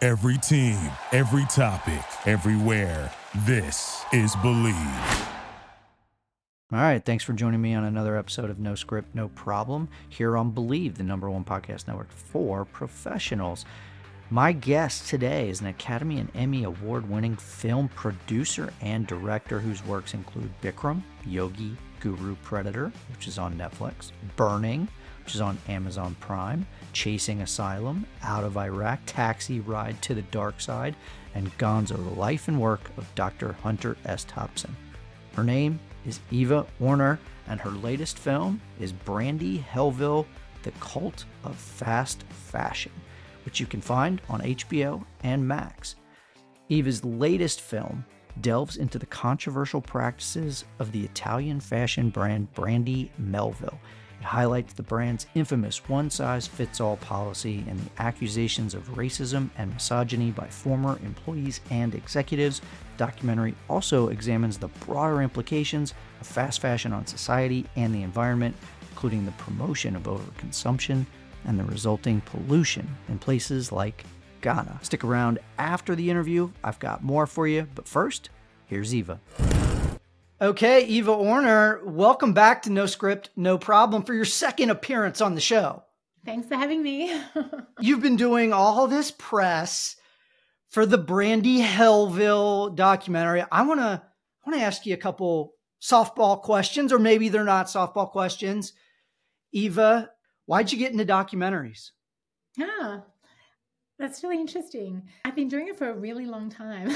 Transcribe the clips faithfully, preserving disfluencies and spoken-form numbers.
Every team, every topic, everywhere. This is Believe. All right, thanks for joining me on another episode of No Script, No Problem here on Believe, the number one podcast network for professionals. My guest today is an Academy and Emmy award-winning film producer and director whose works include Bikram, Yogi, Guru, Predator, which is on Netflix, Burning, which is on Amazon Prime, Chasing Asylum, Out of Iraq, Taxi, Ride to the Dark Side, and Gonzo, the life and work of Doctor Hunter S. Thompson. Her name is Eva Orner, and her latest film is Brandy Hellville, The Cult of Fast Fashion, which you can find on H B O and Max. Eva's latest film delves into the controversial practices of the Italian fashion brand Brandy Melville. It highlights the brand's infamous one-size-fits-all policy and the accusations of racism and misogyny by former employees and executives. The documentary also examines the broader implications of fast fashion on society and the environment, including the promotion of overconsumption and the resulting pollution in places like Ghana. Stick around after the interview. I've got more for you, but first, here's Eva. Okay, Eva Orner, welcome back to No Script, No Problem for your second appearance on the show. Thanks for having me. You've been doing all this press for the Brandy Hellville documentary. I want to I want to ask you a couple softball questions, or maybe they're not softball questions. Eva, why'd you get into documentaries? Ah, that's really interesting. I've been doing it for a really long time.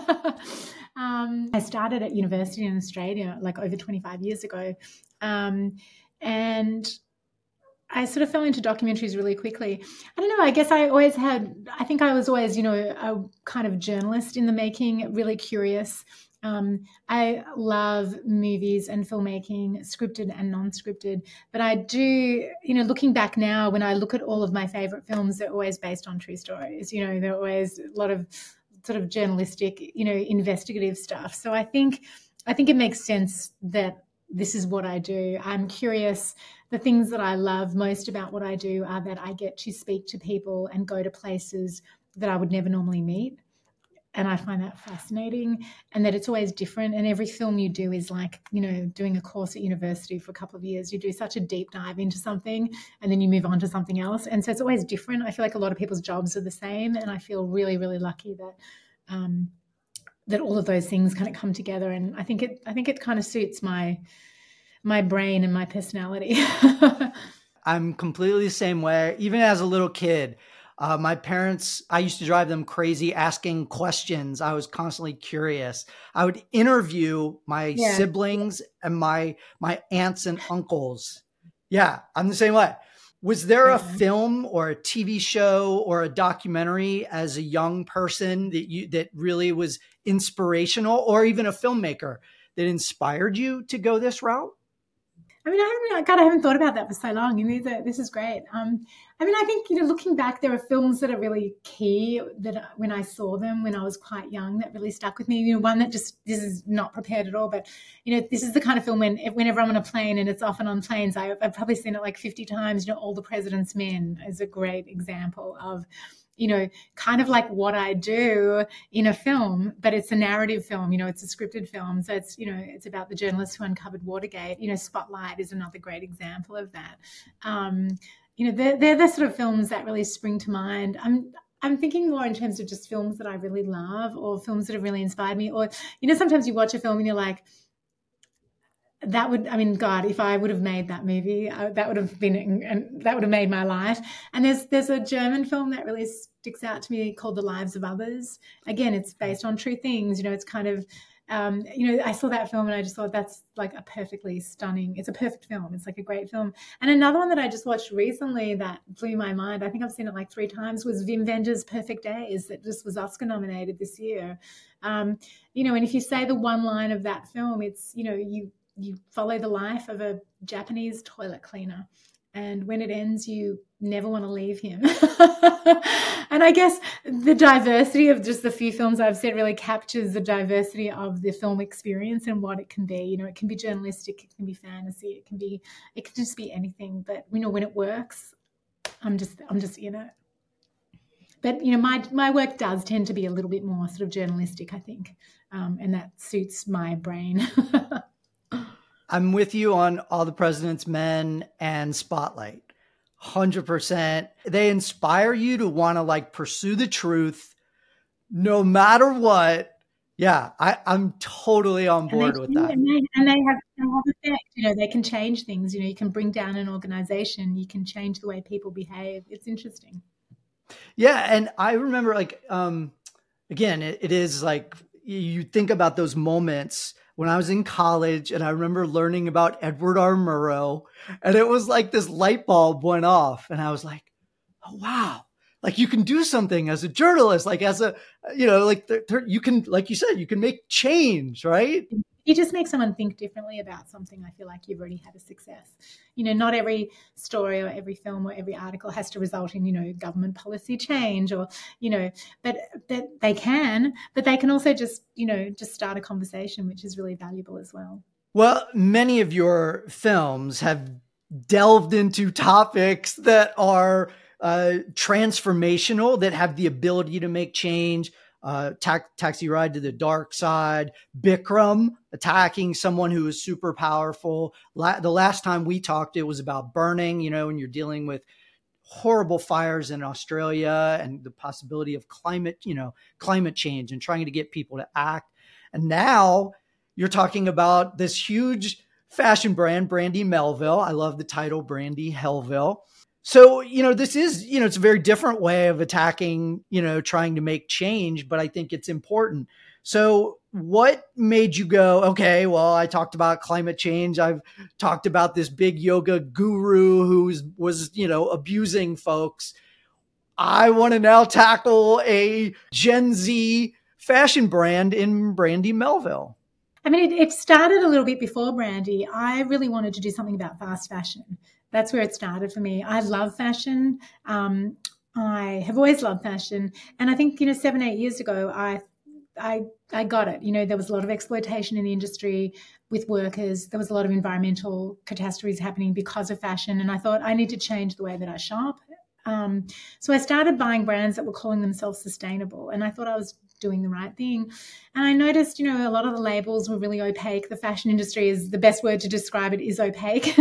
um, I started at university in Australia like over twenty-five years ago. Um, and I sort of fell into documentaries really quickly. I don't know, I guess I always had, I think I was always, you know, a kind of journalist in the making, really curious. Um, I love movies and filmmaking, scripted and non-scripted, but I do, you know, looking back now, when I look at all of my favorite films, they're always based on true stories. You know, they're always a lot of sort of journalistic, you know, investigative stuff. So I think, I think it makes sense that this is what I do. I'm curious. The things that I love most about what I do are that I get to speak to people and go to places that I would never normally meet. And I find that fascinating, and that it's always different. And every film you do is like, you know, doing a course at university for a couple of years. You do such a deep dive into something and then you move on to something else. And so it's always different. I feel like a lot of people's jobs are the same. And I feel really, really lucky that um, that all of those things kind of come together. And I think it I think it kind of suits my my brain and my personality. I'm completely the same way. Even as a little kid, Uh, my parents, I used to drive them crazy asking questions. I was constantly curious. I would interview my Yeah. siblings and my my aunts and uncles. Yeah, I'm the same way. Was there a Yeah. film or a T V show or a documentary as a young person that you that really was inspirational, or even a filmmaker that inspired you to go this route? I mean, I haven't, God, I haven't thought about that for so long. And these are, this is great. Um, I mean, I think, you know, looking back, there are films that are really key that uh, when I saw them when I was quite young, that really stuck with me. You know, one that just, this is not prepared at all, but, you know, this is the kind of film when, whenever I'm on a plane, and it's often on planes, I, I've probably seen it like fifty times, you know, All the President's Men is a great example of, you know, kind of like what I do in a film, but it's a narrative film, you know, it's a scripted film. So it's, you know, it's about the journalists who uncovered Watergate. You know, Spotlight is another great example of that. Um, you know, they're, they're the sort of films that really spring to mind. I'm, I'm thinking more in terms of just films that I really love, or films that have really inspired me. Or, you know, sometimes you watch a film and you're like, that would, I mean, God, if I would have made that movie, I, that would have been, and that would have made my life. And there's there's a German film that really sticks out to me called The Lives of Others. Again, it's based on true things. You know, it's kind of, um, you know, I saw that film and I just thought that's like a perfectly stunning, it's a perfect film. It's like a great film. And another one that I just watched recently that blew my mind, I think I've seen it like three times, was Wim Wenders' Perfect Days, that just was Oscar nominated this year. Um, you know, and if you say the one line of that film, it's, you know, you, you follow the life of a Japanese toilet cleaner. And when it ends, you never want to leave him. And I guess the diversity of just the few films I've seen really captures the diversity of the film experience and what it can be. You know, it can be journalistic, it can be fantasy, it can be, it can just be anything. But, you know, when it works, I'm just, I'm just in it. but, you know, my, my work does tend to be a little bit more sort of journalistic, I think. Um, and that suits my brain. I'm with you on All the President's Men and Spotlight. one hundred percent. They inspire you to want to like pursue the truth no matter what. Yeah, I, I'm totally on board they, with that. And they, and they have, they have effect. You know, they can change things. You know, you can bring down an organization. You can change the way people behave. It's interesting. Yeah. And I remember like, um, again, it, it is like, you think about those moments when I was in college and I remember learning about Edward R. Murrow, and it was like this light bulb went off and I was like, oh, wow. Like you can do something as a journalist, like as a, you know, like th- th- you can, like you said, you can make change, right? You just make someone think differently about something. I feel like you've already had a success. You know, not every story or every film or every article has to result in, you know, government policy change or, you know, but that they can, but they can also just, you know, just start a conversation, which is really valuable as well. Well, many of your films have delved into topics that are uh, transformational, that have the ability to make change. Uh, ta- Taxi Ride to the Dark Side, Bikram, attacking someone who is super powerful. La- the last time we talked, it was about burning, you know, when you're dealing with horrible fires in Australia and the possibility of climate, you know, climate change and trying to get people to act. And now you're talking about this huge fashion brand, Brandy Melville. I love the title, Brandy Hellville. So, you know, this is, you know, it's a very different way of attacking, you know, trying to make change, but I think it's important. So what made you go, okay, well, I talked about climate change. I've talked about this big yoga guru who was, you know, abusing folks. I want to now tackle a Gen Z fashion brand in Brandy Melville. I mean, it, it started a little bit before Brandy. I really wanted to do something about fast fashion. That's where it started for me. I love fashion. Um, I have always loved fashion. And I think, you know, seven, eight years ago, I, I, I got it. You know, there was a lot of exploitation in the industry with workers. There was a lot of environmental catastrophes happening because of fashion. And I thought I need to change the way that I shop. Um, so I started buying brands that were calling themselves sustainable. And I thought I was doing the right thing. And I noticed, you know, a lot of the labels were really opaque. The fashion industry is the best word to describe it, is opaque.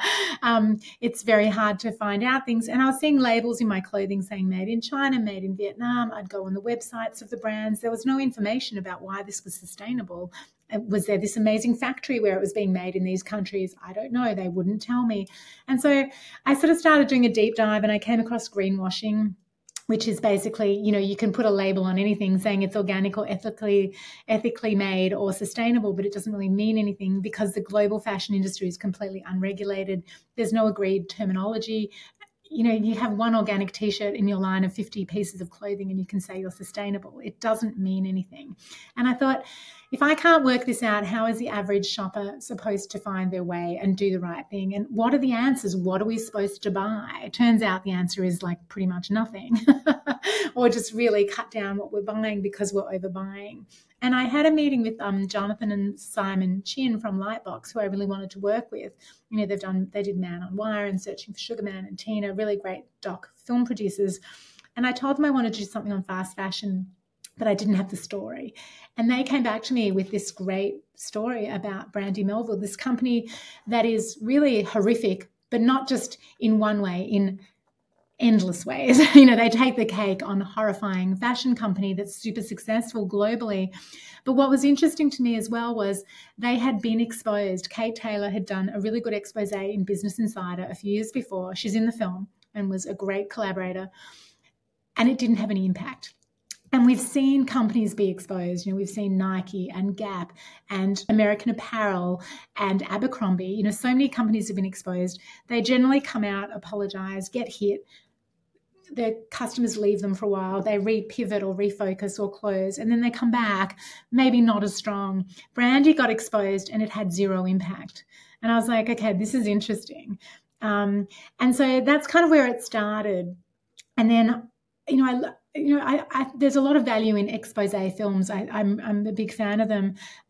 um, it's very hard to find out things. And I was seeing labels in my clothing saying made in China, made in Vietnam. I'd go on the websites of the brands. There was no information about why this was sustainable. Was there this amazing factory where it was being made in these countries? I don't know. They wouldn't tell me. And so I sort of started doing a deep dive and I came across greenwashing, which is basically, you know, you can put a label on anything saying it's organic or ethically ethically made or sustainable, but it doesn't really mean anything because the global fashion industry is completely unregulated. There's no agreed terminology. You know, you have one organic T-shirt in your line of fifty pieces of clothing and you can say you're sustainable. It doesn't mean anything. And I thought, if I can't work this out, how is the average shopper supposed to find their way and do the right thing? And what are the answers? What are we supposed to buy? It turns out the answer is like pretty much nothing or just really cut down what we're buying because we're overbuying. And I had a meeting with um, Jonathan and Simon Chin from Lightbox, who I really wanted to work with. You know, they've done, they did Man on Wire and Searching for Sugar Man and Tina, really great doc film producers. And I told them I wanted to do something on fast fashion, but I didn't have the story. And they came back to me with this great story about Brandy Melville, this company that is really horrific, but not just in one way, in endless ways. You know, they take the cake on a horrifying fashion company that's super successful globally. But what was interesting to me as well was they had been exposed. Kate Taylor had done a really good expose in Business Insider a few years before. She's in the film and was a great collaborator. And it didn't have any impact. And we've seen companies be exposed. You know, we've seen Nike and Gap and American Apparel and Abercrombie. You know, so many companies have been exposed. They generally come out, apologize, get hit. Their customers leave them for a while. They re-pivot or refocus or close, and then they come back, maybe not as strong. Brandy got exposed and it had zero impact. And I was like, okay, this is interesting. Um, and so that's kind of where it started. And then, you know, I You know, I, I, there's a lot of value in expose films. I, I'm, I'm a big fan of them. But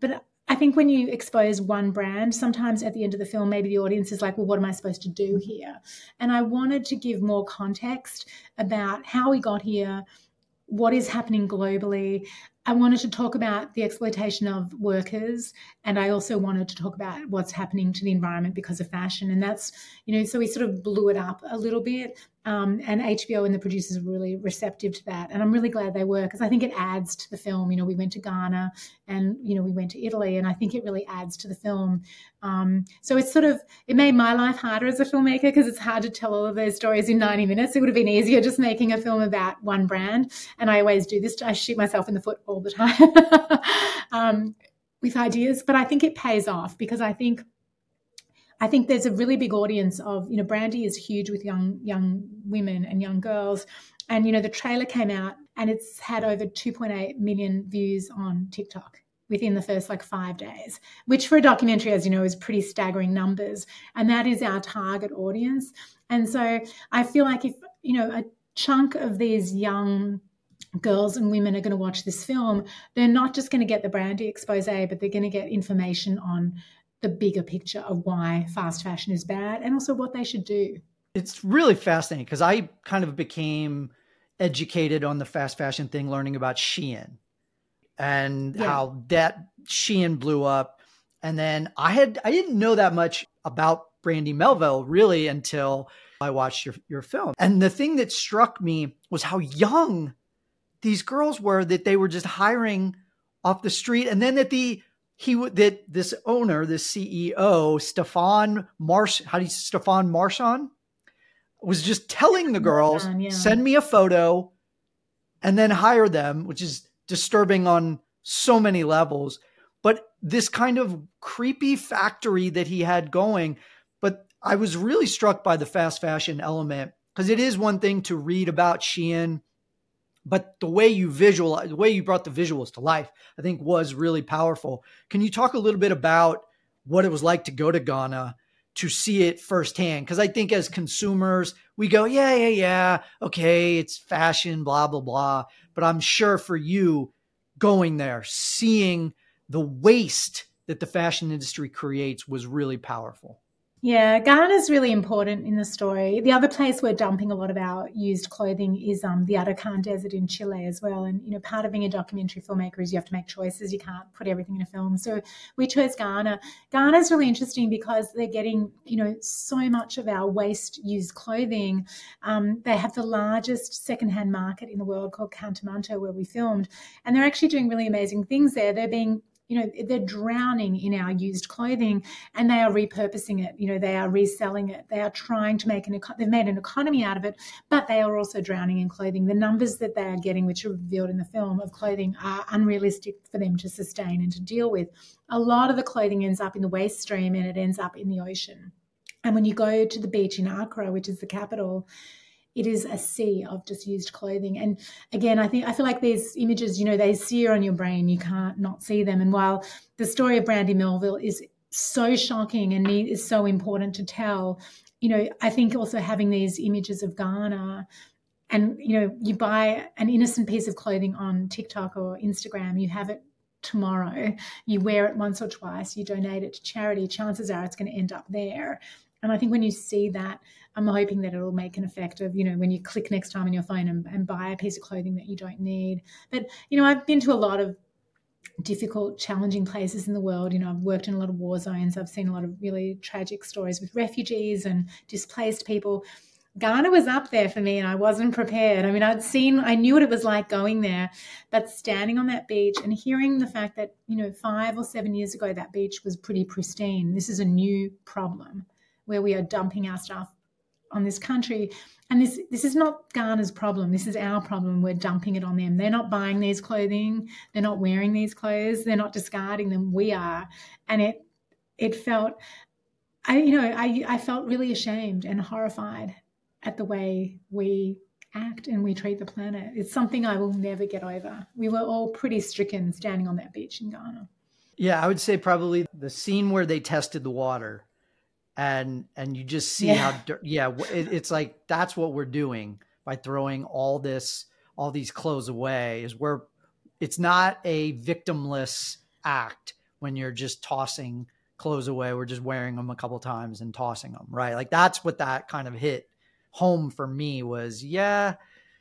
I think when you expose one brand, sometimes at the end of the film, maybe the audience is like, well, what am I supposed to do here? And I wanted to give more context about how we got here, what is happening globally. I wanted to talk about the exploitation of workers, and I also wanted to talk about what's happening to the environment because of fashion. And that's, you know, so we sort of blew it up a little bit. Um, and H B O and the producers were really receptive to that. And I'm really glad they were, because I think it adds to the film. You know, we went to Ghana and, you know, we went to Italy, and I think it really adds to the film. Um, so it's sort of, it made my life harder as a filmmaker, because it's hard to tell all of those stories in ninety minutes. It would have been easier just making a film about one brand. And I always do this. I shoot myself in the foot all the time um, with ideas. But I think it pays off, because I think I think there's a really big audience of, you know, Brandy is huge with young young women and young girls. And, you know, the trailer came out and it's had over two point eight million views on TikTok within the first like five days, which for a documentary, as you know, is pretty staggering numbers. And that is our target audience. And so I feel like if, you know, a chunk of these young girls and women are going to watch this film, they're not just going to get the Brandy expose, but they're going to get information on the bigger picture of why fast fashion is bad and also what they should do. It's really fascinating, because I kind of became educated on the fast fashion thing, learning about Shein and yeah. how that Shein blew up. And then I had, I didn't know that much about Brandy Melville really until I watched your, your film. And the thing that struck me was how young these girls were, that they were just hiring off the street. And then that the, he would, that this owner, this C E O, Stefan Marsh, how do you, Stefan Marchand, was just telling the girls, Marchand, yeah. send me a photo and then hire them, which is disturbing on so many levels. But this kind of creepy factory that he had going. But I was really struck by the fast fashion element, because it is one thing to read about Shein, but the way you visualize, the way you brought the visuals to life, I think was really powerful. Can you talk a little bit about what it was like to go to Ghana to see it firsthand? Because I think as consumers, we go, yeah, yeah, yeah, okay, it's fashion, blah, blah, blah. But I'm sure for you, going there, seeing the waste that the fashion industry creates was really powerful. Yeah, Ghana is really important in the story. The other place we're dumping a lot of our used clothing is um, the Atacama Desert in Chile as well. And, you know, part of being a documentary filmmaker is you have to make choices. You can't put everything in a film. So we chose Ghana. Ghana is really interesting because they're getting, you know, so much of our waste used clothing. Um, they have the largest secondhand market in the world called Cantamanto, where we filmed. And they're actually doing really amazing things there. They're being You know, they're drowning in our used clothing, and they are repurposing it. You know, they are reselling it. They are trying to make an, they've made an economy out of it, but they are also drowning in clothing. The numbers that they are getting, which are revealed in the film of clothing, are unrealistic for them to sustain and to deal with. A lot of the clothing ends up in the waste stream and it ends up in the ocean. And when you go to the beach in Accra, which is the capital, it is a sea of just used clothing. And again, I think I feel like these images, you know, they sear on your brain. You can't not see them. And while the story of Brandy Melville is so shocking and is so important to tell, you know, I think also having these images of Ghana, and, you know, you buy an innocent piece of clothing on TikTok or Instagram, you have it tomorrow, you wear it once or twice, you donate it to charity, chances are it's going to end up there. And I think when you see that, I'm hoping that it'll make an effect of, you know, when you click next time on your phone and, and buy a piece of clothing that you don't need. But, you know, I've been to a lot of difficult, challenging places in the world. You know, I've worked in a lot of war zones. I've seen a lot of really tragic stories with refugees and displaced people. Ghana was up there for me and I wasn't prepared. I mean, I'd seen, I knew what it was like going there, but standing on that beach and hearing the fact that, you know, five or seven years ago, that beach was pretty pristine. This is a new problem where we are dumping our stuff on this country. And this this is not Ghana's problem. This is our problem. We're dumping it on them. They're not buying these clothing. They're not wearing these clothes. They're not discarding them. We are. And it it felt, I you know, I, I felt really ashamed and horrified at the way we act and we treat the planet. It's something I will never get over. We were all pretty stricken standing on that beach in Ghana. Yeah, I would say probably the scene where they tested the water. And and you just see yeah. how, yeah, it, it's like, that's what we're doing by throwing all this, all these clothes away, is where it's not a victimless act. when you're just tossing clothes away. We're just wearing them a couple times and tossing them, right? Like that's what that kind of hit home for me was, yeah,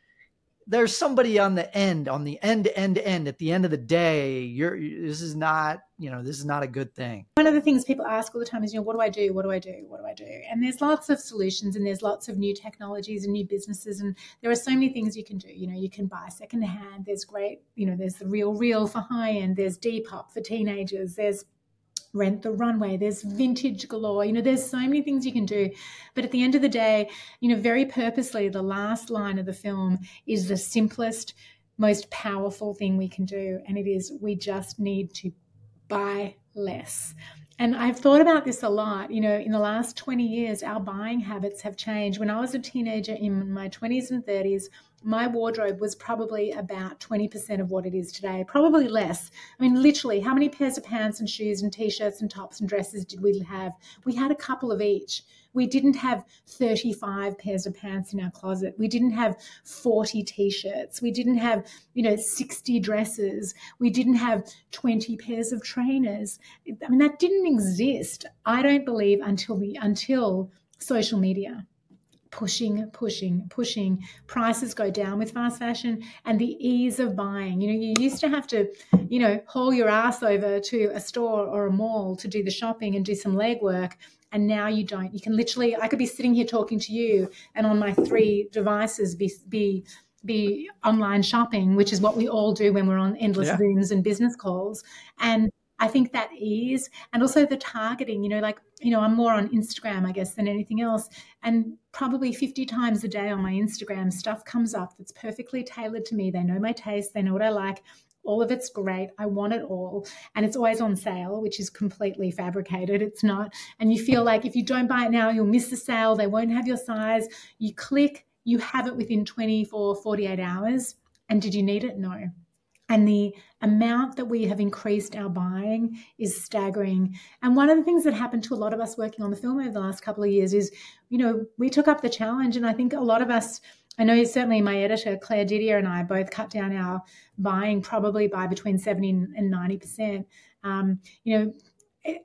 there's somebody on the end, on the end, end, end. At the end of the day, you're, this is not, you know, this is not a good thing. One of the things people ask all the time is, you know, what do I do? What do I do? What do I do? And there's lots of solutions, and there's lots of new technologies and new businesses, and there are so many things you can do. You know, you can buy secondhand. There's great, you know, there's the Real Real for high end. There's Depop for teenagers. There's Rent the Runway, there's vintage galore, you know, there's so many things you can do. But at the end of the day, you know, very purposely, the last line of the film is the simplest, most powerful thing we can do. And it is, we just need to buy less. And I've thought about this a lot. You know, in the last twenty years, our buying habits have changed. When I was a teenager in my twenties and thirties, my wardrobe was probably about twenty percent of what it is today, probably less. I mean, literally, how many pairs of pants and shoes and T-shirts and tops and dresses did we have? We had a couple of each. We didn't have thirty-five pairs of pants in our closet. We didn't have forty T-shirts. We didn't have, you know, sixty dresses. We didn't have twenty pairs of trainers. I mean, that didn't exist, I don't believe, until the until social media. Pushing, pushing, pushing. Prices go down with fast fashion, and the ease of buying. You know, you used to have to, you know, haul your ass over to a store or a mall to do the shopping and do some legwork. And now you don't. You can literally, I could be sitting here talking to you and on my three devices be be be online shopping, which is what we all do when we're on endless yeah. Zooms and business calls. And I think that ease, and also the targeting, you know, like, you know, I'm more on Instagram, I guess, than anything else. And probably fifty times a day on my Instagram, stuff comes up that's perfectly tailored to me. They know my taste. They know what I like. All of it's great. I want it all. And it's always on sale, which is completely fabricated. It's not. And you feel like if you don't buy it now, you'll miss the sale. They won't have your size. You click, you have it within twenty-four, forty-eight hours. And did you need it? No. And the amount that we have increased our buying is staggering. And one of the things that happened to a lot of us working on the film over the last couple of years is, you know, we took up the challenge. And I think a lot of us, I know certainly my editor, Claire Didier, and I both cut down our buying probably by between seventy and ninety percent. Um, you know, it,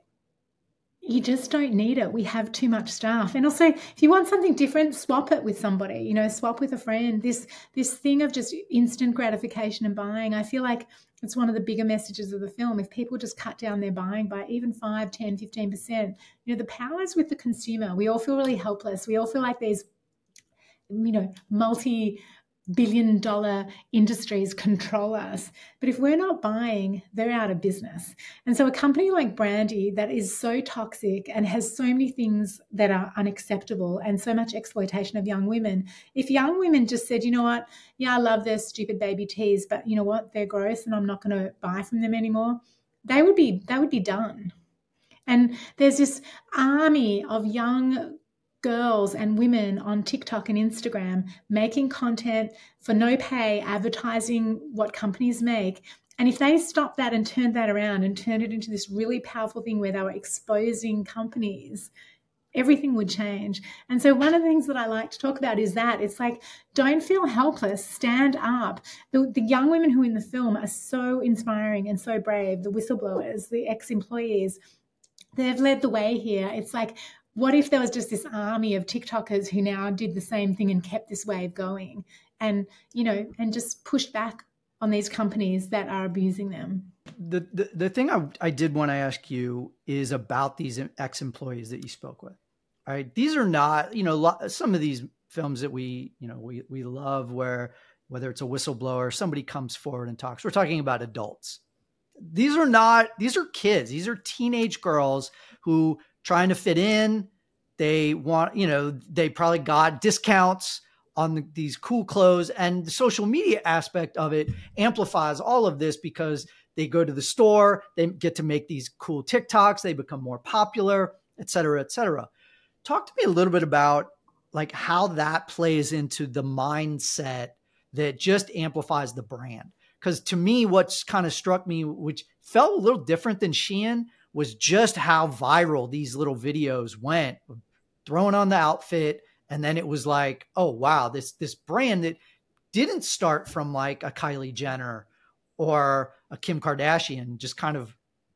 you just don't need it. We have too much stuff. And also, if you want something different, swap it with somebody, you know, swap with a friend. This this thing of just instant gratification and buying, I feel like it's one of the bigger messages of the film. If people just cut down their buying by even five, ten, fifteen percent, you know, the power is with the consumer. We all feel really helpless. We all feel like these, you know, multi billion dollar industries control us. But if we're not buying, they're out of business. And so a company like Brandy that is so toxic and has so many things that are unacceptable and so much exploitation of young women, if young women just said, you know what, yeah, I love their stupid baby tees, but you know what, they're gross and I'm not going to buy from them anymore, they would be, they would be done. And there's this army of young girls and women on TikTok and Instagram making content for no pay, advertising what companies make. And if they stopped that and turned that around and turned it into this really powerful thing where they were exposing companies, everything would change. And so one of the things that I like to talk about is that it's like, don't feel helpless, stand up. The, the young women who are in the film are so inspiring and so brave, the whistleblowers, the ex-employees, they've led the way here. It's like, what if there was just this army of TikTokers who now did the same thing and kept this wave going and, you know, and just pushed back on these companies that are abusing them? The the, the thing I, I did want to ask you is about these ex-employees that you spoke with. All right. These are not, you know, some of these films that we, you know, we, we love where, whether it's a whistleblower, somebody comes forward and talks, we're talking about adults. These are not, these are kids. These are teenage girls who trying to fit in. They want, you know, they probably got discounts on the, these cool clothes, and the social media aspect of it amplifies all of this because they go to the store, they get to make these cool TikToks, they become more popular, et cetera, et cetera. Talk to me a little bit about like how that plays into the mindset that just amplifies the brand. Because to me, what's kind of struck me, which felt a little different than Shein, was just how viral these little videos went, throwing on the outfit. And then it was like, oh, wow, this, this brand that didn't start from like a Kylie Jenner or a Kim Kardashian, just kind of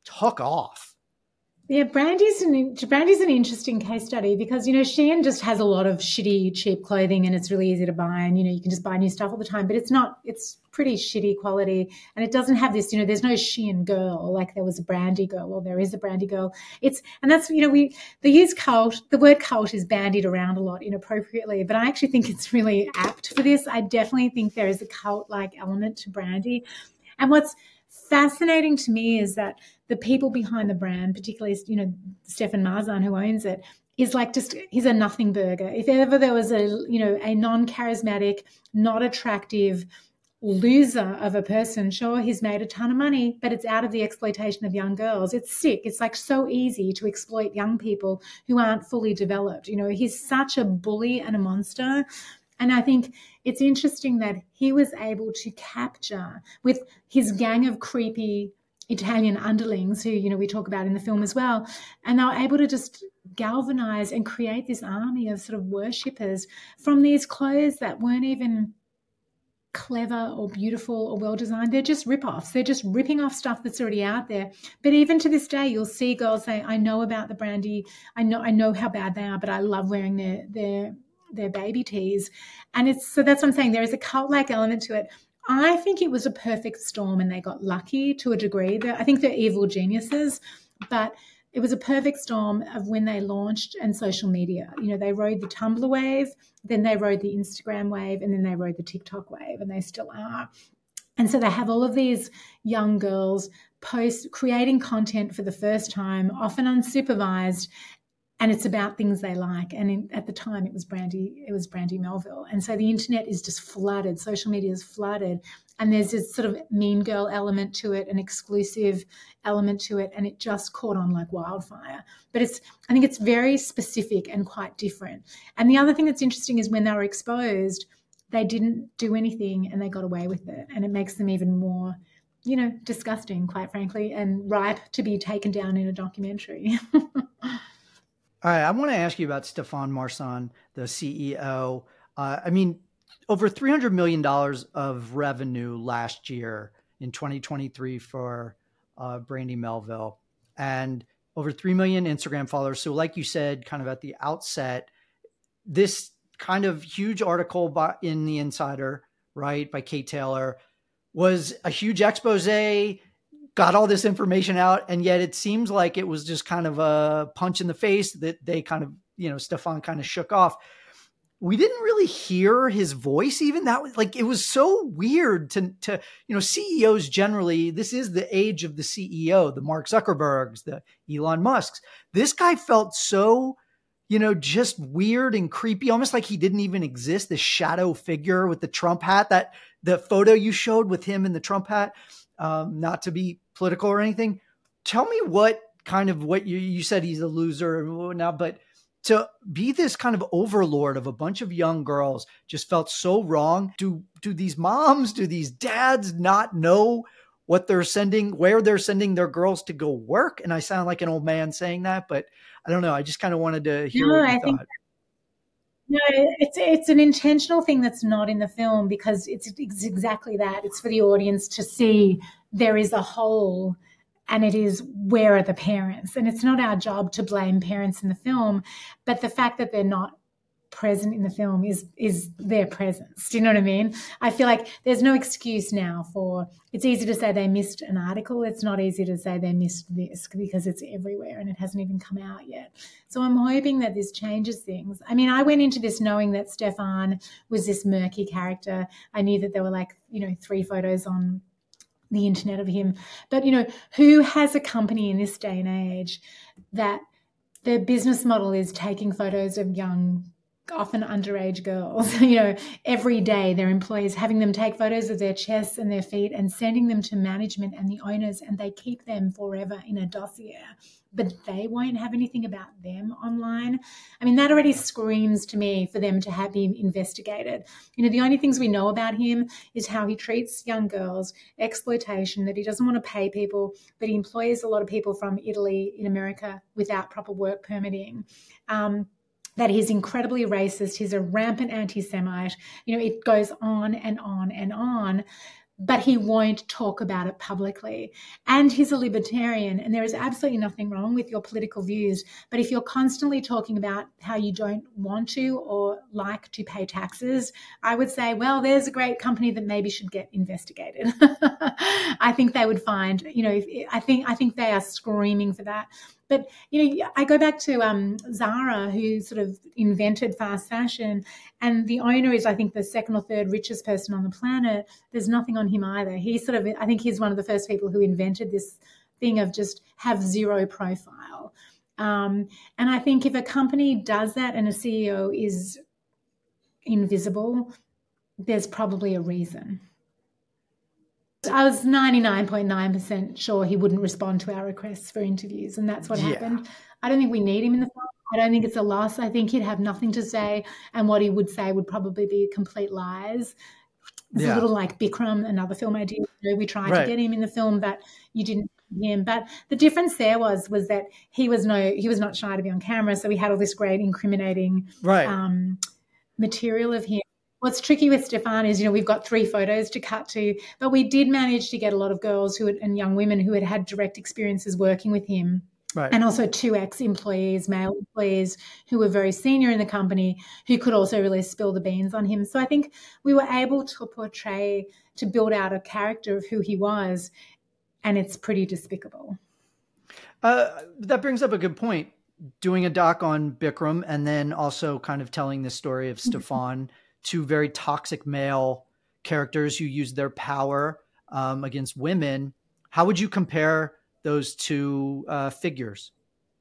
took off. Yeah, Brandy's an Brandy's an interesting case study because, you know, Shein just has a lot of shitty, cheap clothing and it's really easy to buy and, you know, you can just buy new stuff all the time, but it's not, it's pretty shitty quality and it doesn't have this, you know, there's no Shein girl like there was a Brandy girl or there is a Brandy girl. It's, and that's, you know, we, the use cult, the word cult is bandied around a lot inappropriately, but I actually think it's really apt for this. I definitely think there is a cult-like element to Brandy. And what's fascinating to me is that the people behind the brand, particularly, you know, Stefan Marzahn, who owns it, is like just, he's a nothing burger. If ever there was a, you know, a non-charismatic, not attractive loser of a person, sure, he's made a ton of money, but it's out of the exploitation of young girls. It's sick. It's like so easy to exploit young people who aren't fully developed. You know, he's such a bully and a monster. And I think it's interesting that he was able to capture with his gang of creepy Italian underlings who, you know, we talk about in the film as well. And they were able to just galvanize and create this army of sort of worshippers from these clothes that weren't even clever or beautiful or well-designed. They're just rip-offs. They're just ripping off stuff that's already out there. But even to this day, you'll see girls say, I know about the Brandy. I know, I know how bad they are, but I love wearing their, their, their baby tees. And it's, so that's what I'm saying. There is a cult-like element to it. I think it was a perfect storm and they got lucky to a degree. They're, I think they're evil geniuses, but it was a perfect storm of when they launched and social media. You know, they rode the Tumblr wave, then they rode the Instagram wave, and then they rode the TikTok wave, and they still are. And so they have all of these young girls post creating content for the first time, often unsupervised, and it's about things they like. And in, at the time, it was Brandy, it was Brandy Melville. And so the internet is just flooded. Social media is flooded. And there's this sort of mean girl element to it, an exclusive element to it, and it just caught on like wildfire. But it's, I think it's very specific and quite different. And the other thing that's interesting is when they were exposed, they didn't do anything and they got away with it. And it makes them even more, you know, disgusting, quite frankly, and ripe to be taken down in a documentary. All right, I want to ask you about Stefan Marzahn, the C E O. Uh, I mean, over three hundred million dollars of revenue last year in twenty twenty-three for uh, Brandy Melville, and over three million Instagram followers. So like you said, kind of at the outset, this kind of huge article by, in The Insider, right, by Kate Taylor, was a huge expose, got all this information out, and yet it seems like it was just kind of a punch in the face that they kind of, you know, Stefan kind of shook off. We didn't really hear his voice even. That was like, it was so weird to, to, you know, C E Os generally, this is the age of the C E O, the Mark Zuckerbergs, the Elon Musks. This guy felt so, you know, just weird and creepy, almost like he didn't even exist. This shadow figure with the Trump hat, that the photo you showed with him in the Trump hat, um, not to be political or anything. Tell me what kind of, what you, you said he's a loser now, but to be this kind of overlord of a bunch of young girls just felt so wrong. Do, do these moms, do these dads not know what they're sending, where they're sending their girls to go work? And I sound like an old man saying that, but I don't know. I just kind of wanted to hear no, what you I thought. Think, no, it's, it's an intentional thing that's not in the film because it's, it's exactly that. It's for the audience to see there is a hole. And it is, where are the parents? And it's not our job to blame parents in the film, but the fact that they're not present in the film is is their presence. Do you know what I mean? I feel like there's no excuse now for, it's easy to say they missed an article. It's not easy to say they missed this because it's everywhere and it hasn't even come out yet. So I'm hoping that this changes things. I mean, I went into this knowing that Stefan was this murky character. I knew that there were like, you know, three photos on the internet of him. But, you know, who has a company in this day and age that their business model is taking photos of young, often underage girls, you know, every day their employees, having them take photos of their chests and their feet and sending them to management and the owners, and they keep them forever in a dossier, but they won't have anything about them online. I mean, that already screams to me for them to have him investigated. You know, the only things we know about him is how he treats young girls, exploitation, that he doesn't want to pay people, but he employs a lot of people from Italy in America without proper work permitting. Um, that he's incredibly racist. He's a rampant anti-Semite. You know, it goes on and on and on. but he won't talk about it publicly. And he's a libertarian, and there is absolutely nothing wrong with your political views. But if you're constantly talking about how you don't want to or like to pay taxes, I would say, well, there's a great company that maybe should get investigated. I think they would find, you know, if, I think I think they are screaming for that. But, you know, I go back to um, Zara, who sort of invented fast fashion, and the owner is, I think, the second or third richest person on the planet. There's nothing on him either. He sort of, I think he's one of the first people who invented this thing of just have zero profile. Um, and I think if a company does that and a C E O is invisible, there's probably a reason. I was ninety-nine point nine percent sure he wouldn't respond to our requests for interviews, and that's what Yeah. happened. I don't think we need him in the film. I don't think it's a loss. I think he'd have nothing to say, and what he would say would probably be complete lies. It's Yeah. a little like Bikram, another film I did. You know, we tried Right. to get him in the film, but you didn't get him. But the difference there was was that he was no he was not shy to be on camera, so we had all this great incriminating Right. um, material of him. What's tricky with Stefan is, you know, we've got three photos to cut to, but we did manage to get a lot of girls who had, and young women who had had direct experiences working with him. Right. And also two ex-employees, male employees who were very senior in the company who could also really spill the beans on him. So I think we were able to portray, to build out a character of who he was, and it's pretty despicable. Uh, that brings up a good point. Doing a doc on Bikram and then also kind of telling the story of Stefan, two very toxic male characters who use their power um, against women. How would you compare those two uh, figures?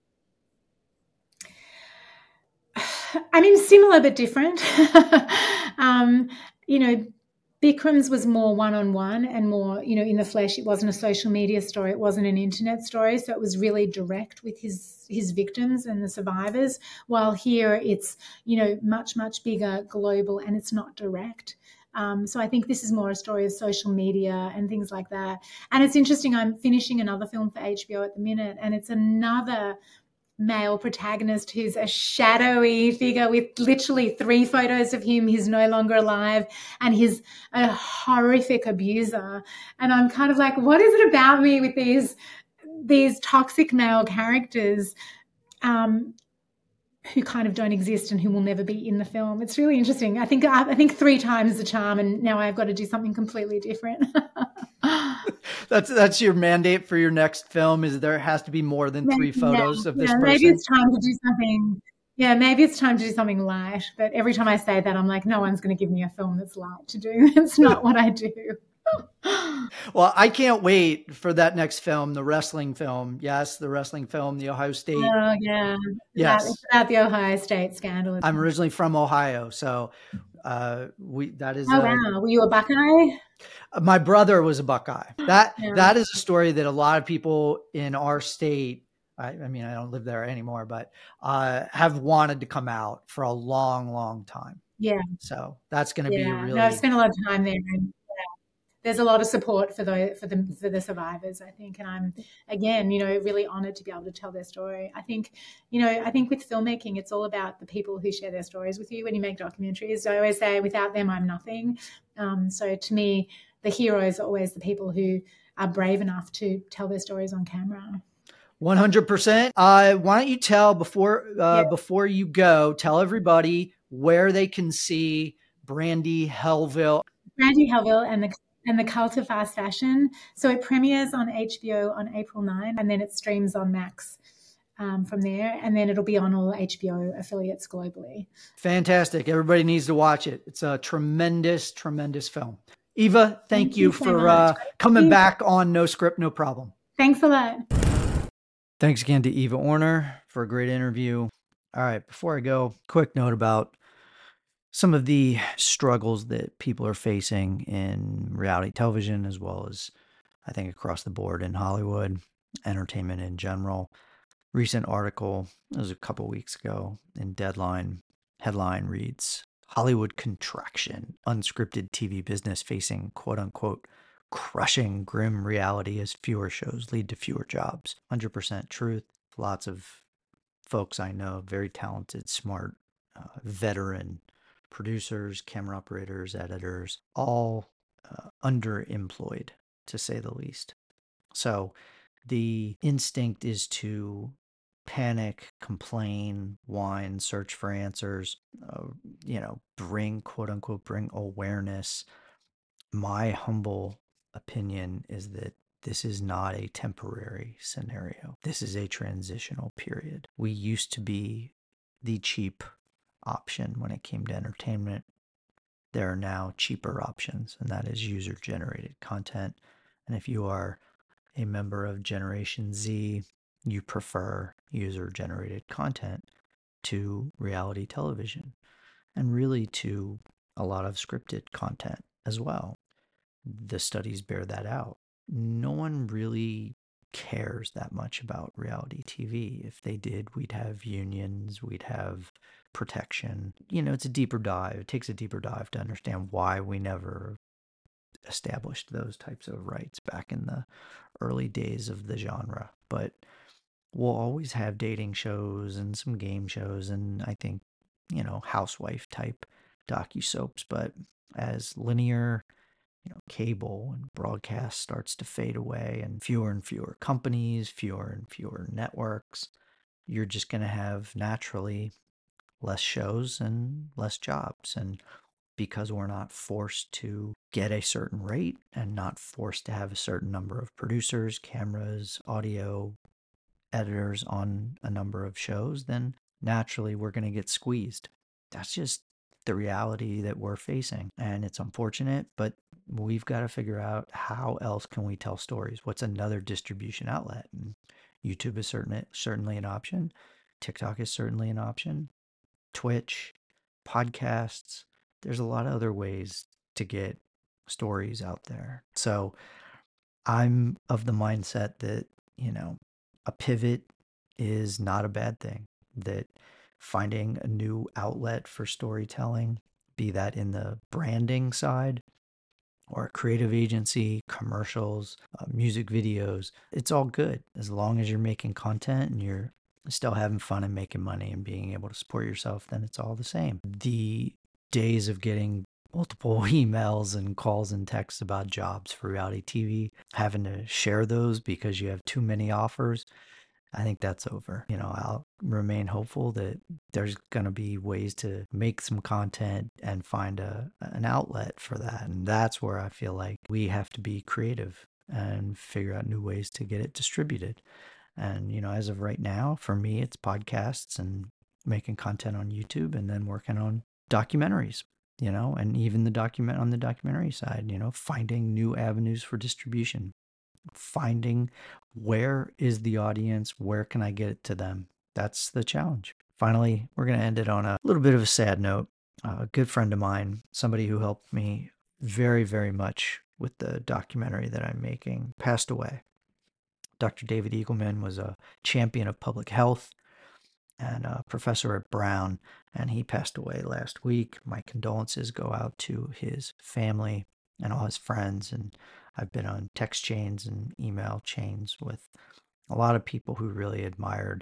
I mean, similar but different. um, you know, Bikram's was more one-on-one and more, you know, in the flesh. It wasn't a social media story. It wasn't an internet story. So it was really direct with his his victims and the survivors. While here it's, you know, much, much bigger, global, and it's not direct. Um, so I think this is more a story of social media and things like that. And it's interesting, I'm finishing another film for H B O at the minute, and it's another male protagonist who's a shadowy figure with literally three photos of him. He's no longer alive, and he's a horrific abuser. And I'm kind of like, what is it about me with these these toxic male characters um, who kind of don't exist and who will never be in the film? It's really interesting. I think I think three times the charm, and now I've got to do something completely different. That's that's your mandate for your next film, is there has to be more than three photos yeah, of this yeah, person. Maybe it's time to do something. Yeah, maybe it's time to do something light. But every time I say that, I'm like, no one's going to give me a film that's light to do. It's not what I do. Well, I can't wait for that next film, the wrestling film. Yes, the wrestling film, the Ohio State. Oh, yeah. Yes. It's about the Ohio State scandal. I'm originally from Ohio, so uh, we that is. Oh, uh, wow. Were you a Buckeye? My brother was a Buckeye. That Yeah. that is a story that a lot of people in our state, I, I mean, I don't live there anymore, but uh, have wanted to come out for a long, long time. Yeah. So that's going to be Yeah. really. No, I've spent a lot of time there. And yeah, there's a lot of support for the for the for the survivors, I think. And I'm again, you know, really honored to be able to tell their story. I think, you know, I think with filmmaking, it's all about the people who share their stories with you when you make documentaries. I always say, without them, I'm nothing. Um, so to me, the heroes are always the people who are brave enough to tell their stories on camera. one hundred percent. Uh, why don't you tell before uh, Yeah. before you go, tell everybody where they can see Brandi Helville. Brandi Helville and the and the Cult of Fast Fashion. So it premieres on H B O on April ninth, and then it streams on Max um, from there, and then it'll be on all H B O affiliates globally. Fantastic. Everybody needs to watch it. It's a tremendous, tremendous film. Eva, thank, Thank you, you so for much. uh, coming you. back on No Script, No Problem. Thanks a lot. Thanks again to Eva Orner for a great interview. All right, before I go, quick note about some of the struggles that people are facing in reality television, as well as I think across the board in Hollywood, entertainment in general. Recent article, it was a couple weeks ago in Deadline, headline reads, Hollywood contraction, unscripted T V business facing quote unquote crushing grim reality as fewer shows lead to fewer jobs. one hundred percent truth. Lots of folks I know, very talented, smart, uh, veteran producers, camera operators, editors, all uh, underemployed, to say the least. So the instinct is to panic, complain, whine, search for answers, uh, you know, bring, quote unquote, bring awareness. My humble opinion is that this is not a temporary scenario. This is a transitional period. We used to be the cheap option when it came to entertainment. There are now cheaper options, and that is user-generated content. And if you are a member of Generation Z, you prefer user-generated content to reality television, and really to a lot of scripted content as well. The studies bear that out. No one really cares that much about reality T V. If they did, we'd have unions, we'd have protection. You know, it's a deeper dive. It takes a deeper dive to understand why we never established those types of rights back in the early days of the genre. But we'll always have dating shows and some game shows and I think, you know, housewife type docu-soaps. But as linear, you know, cable and broadcast starts to fade away and fewer and fewer companies, fewer and fewer networks, you're just going to have naturally less shows and less jobs. And because we're not forced to get a certain rate and not forced to have a certain number of producers, cameras, audio, editors on a number of shows, then naturally we're going to get squeezed. That's just the reality that we're facing. And it's unfortunate, but we've got to figure out how else can we tell stories? What's another distribution outlet? And YouTube is certain, certainly an option. TikTok is certainly an option. Twitch, podcasts. There's a lot of other ways to get stories out there. So I'm of the mindset that, you know, a pivot is not a bad thing, that finding a new outlet for storytelling, be that in the branding side or a creative agency, commercials, uh, music videos, it's all good as long as you're making content and you're still having fun and making money and being able to support yourself, then it's all the same. The days of getting multiple emails and calls and texts about jobs for reality T V, having to share those because you have too many offers, I think that's over. You know, I'll remain hopeful that there's going to be ways to make some content and find a an outlet for that. And that's where I feel like we have to be creative and figure out new ways to get it distributed. And, you know, as of right now, for me, it's podcasts and making content on YouTube and then working on documentaries, you know, and even the document on the documentary side, you know, finding new avenues for distribution, finding where is the audience, where can I get it to them? That's the challenge. Finally, we're going to end it on a little bit of a sad note. Uh, a good friend of mine, somebody who helped me very, very much with the documentary that I'm making, passed away. Doctor David Eagleman was a champion of public health and a professor at Brown, and he passed away last week. My condolences go out to his family and all his friends, and I've been on text chains and email chains with a lot of people who really admired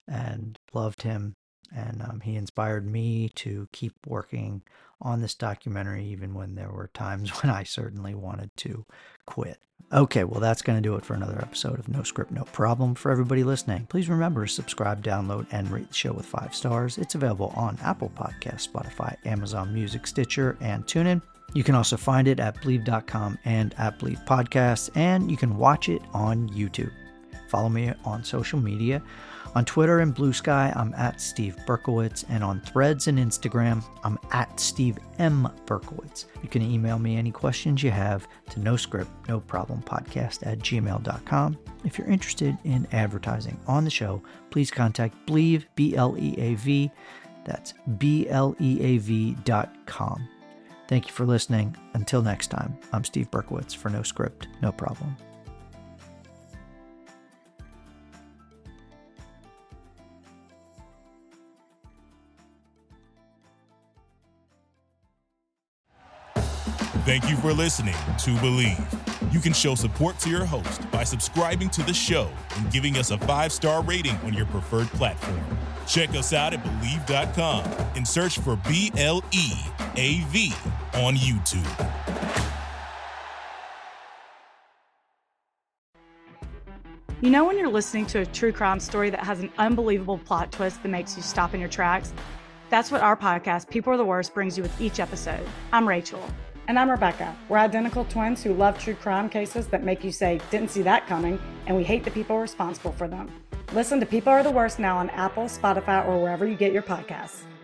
and loved him, and um, he inspired me to keep working on this documentary even when there were times when I certainly wanted to quit. Okay, well, that's going to do it for another episode of No Script, No Problem. For everybody listening, please remember to subscribe, download, and rate the show with five stars. It's available on Apple Podcasts, Spotify, Amazon Music, Stitcher, and TuneIn. You can also find it at Believe dot com and at Believe Podcasts, and you can watch it on YouTube. Follow me on social media. On Twitter and Blue Sky, I'm at Steve Berkowitz, and on Threads and Instagram, I'm at Steve M. Berkowitz. You can email me any questions you have to no script, no problem podcast at gmail dot com. If you're interested in advertising on the show, please contact Believe, B L E A V. That's B L E A V dot com. Thank you for listening. Until next time, I'm Steve Berkowitz for No Script, No Problem. Thank you for listening to Believe. You can show support to your host by subscribing to the show and giving us a five-star rating on your preferred platform. Check us out at Believe dot com and search for B L E A V on YouTube. You know when you're listening to a true crime story that has an unbelievable plot twist that makes you stop in your tracks? That's what our podcast, People Are the Worst, brings you with each episode. I'm Rachel. And I'm Rebecca. We're identical twins who love true crime cases that make you say, didn't see that coming, and we hate the people responsible for them. Listen to People Are the Worst now on Apple, Spotify, or wherever you get your podcasts.